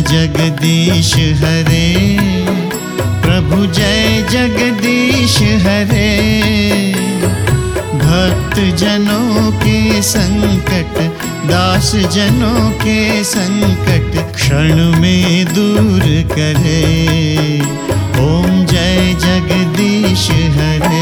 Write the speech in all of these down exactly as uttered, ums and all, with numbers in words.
जगदीश हरे, प्रभु जय जगदीश हरे। भक्त जनों के संकट, दास जनों के संकट क्षण में दूर करे। ओम जय जगदीश हरे।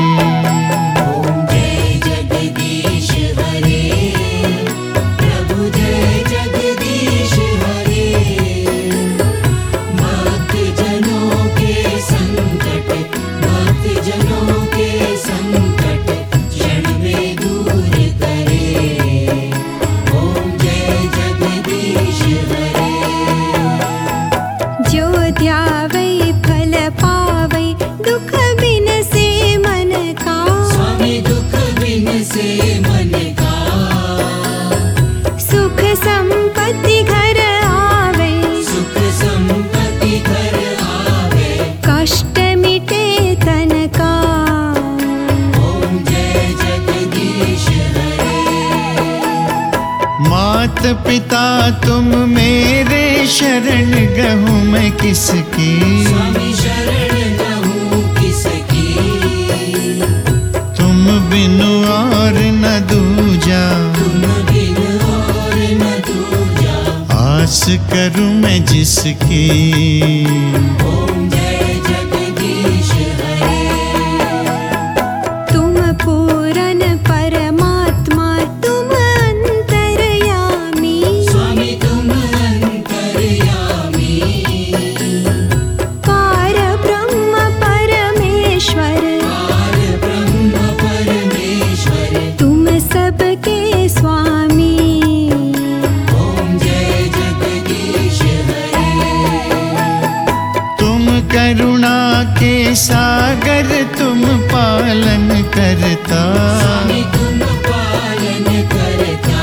मात पिता तुम मेरे, शरण गहूँ मैं किसकी। स्वामी शरण गहूँ किसकी। तुम बिन और न दूजा, तुम बिन और न दूजा। आस करूँ मैं जिसकी। ओम जय जगदीश हरे। तुम पूरन परमात्मा, तुम अंतर्यामी। स्वामी तुम अंतर्यामी। पार ब्रह्म परमेश्वर, पार ब्रह्म परमेश्वर। तुम सबके स्वामी। ओम जय जगदीश हरे। तुम करुणा के सागर, तुम पालन करता। स्वामी तुम पालन करता।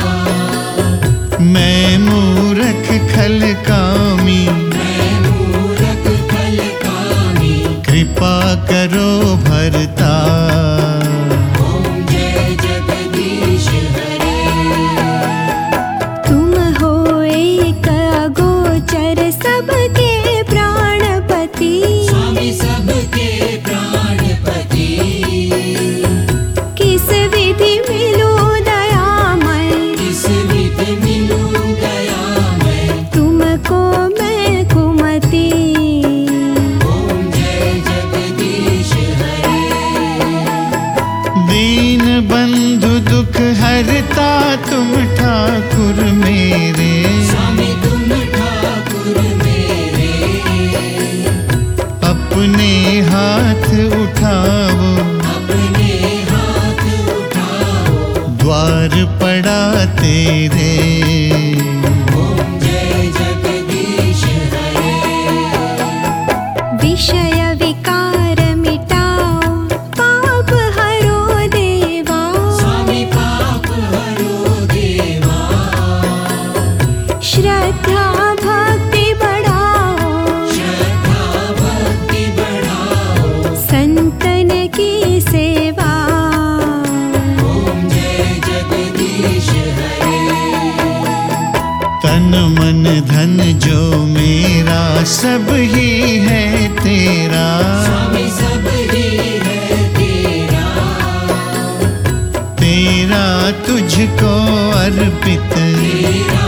मैं मूरख खल कामी, मैं मूरख खल कामी। कृपा करो भरता। ओम जय जगदीश हरे। तुम हो एक अगोचर, सबके प्राणपति। स्वामी सबके प्राणपति। किस विधि मिलूं दयामय, किस विधि मिलूं दयामय। तुमको मैं कुमति। ओम जय जगदीश हरे। दीन बंधु दुख हरता, तुम ठाकुर मेरे। स्वामी तुम ठाकुर मेरे। अपने हाथ उठाओ, अपने हाथ उठाओ। द्वार पड़ा तेरे। ओम जय जगदीश हरे। विषय विकार मिटाओ, पाप हरो देवा। स्वामी पाप हरो देवा। श्रद्धा भक्ति बढ़ाओ, श्रद्धा भक्ति बढ़ाओ। संतन की सेवा। ओम जय जगदीश हरे। तन मन धन जो मेरा, सब ही है तेरा। स्वामी सब ही है तेरा। तेरा तुझको अर्पित, तेरा